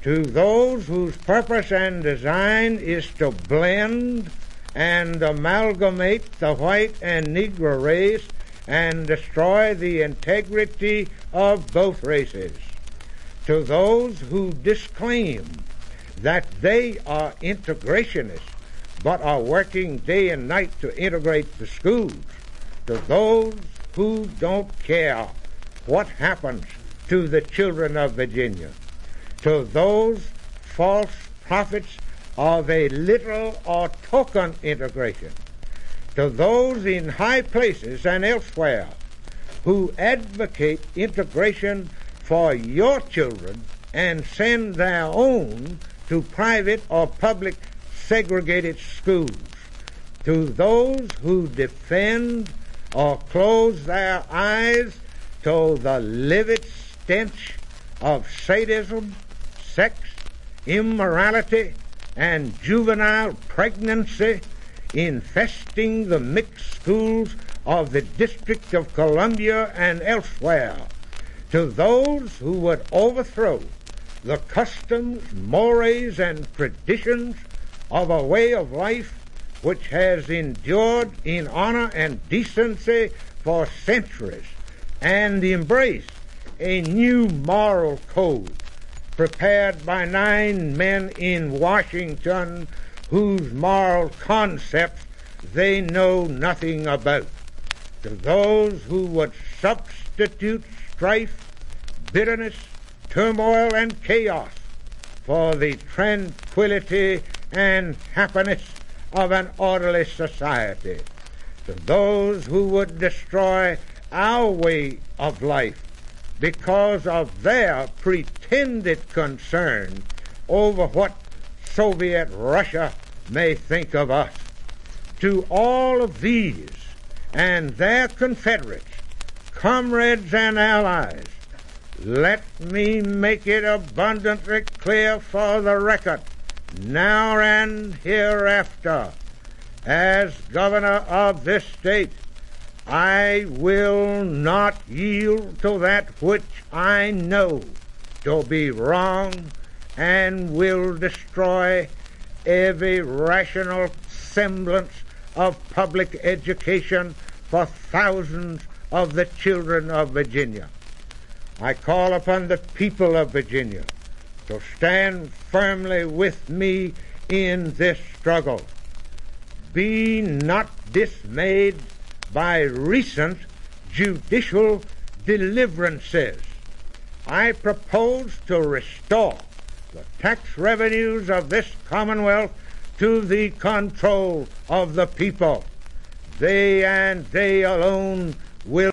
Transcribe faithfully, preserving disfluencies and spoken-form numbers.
to those whose purpose and design is to blend and amalgamate the white and Negro race and destroy the integrity of both races, to those who disclaim that they are integrationists but are working day and night to integrate the schools, to those who don't care what happens to the children of Virginia, to those false prophets of a literal or token integration, to those in high places and elsewhere who advocate integration for your children and send their own to private or public segregated schools, to those who defend or close their eyes to the livid stench of sadism, sex, immorality, and juvenile pregnancy infesting the mixed schools of the District of Columbia and elsewhere, to those who would overthrow the customs, mores, and traditions of a way of life which has endured in honor and decency for centuries, and embrace a new moral code prepared by nine men in Washington whose moral concepts they know nothing about, to those who would substitute strife, bitterness, turmoil, and chaos for the tranquility and happiness of an orderly society, to those who would destroy our way of life because of their pretended concern over what Soviet Russia may think of us. To all of these and their confederates, comrades and allies, let me make it abundantly clear for the record, now and hereafter, as governor of this state, I will not yield to that which I know to be wrong, and will destroy every rational semblance of public education for thousands of the children of Virginia. I call upon the people of Virginia to stand firmly with me in this struggle. Be not dismayed by recent judicial deliverances. I propose to restore the tax revenues of this Commonwealth to the control of the people. They and they alone will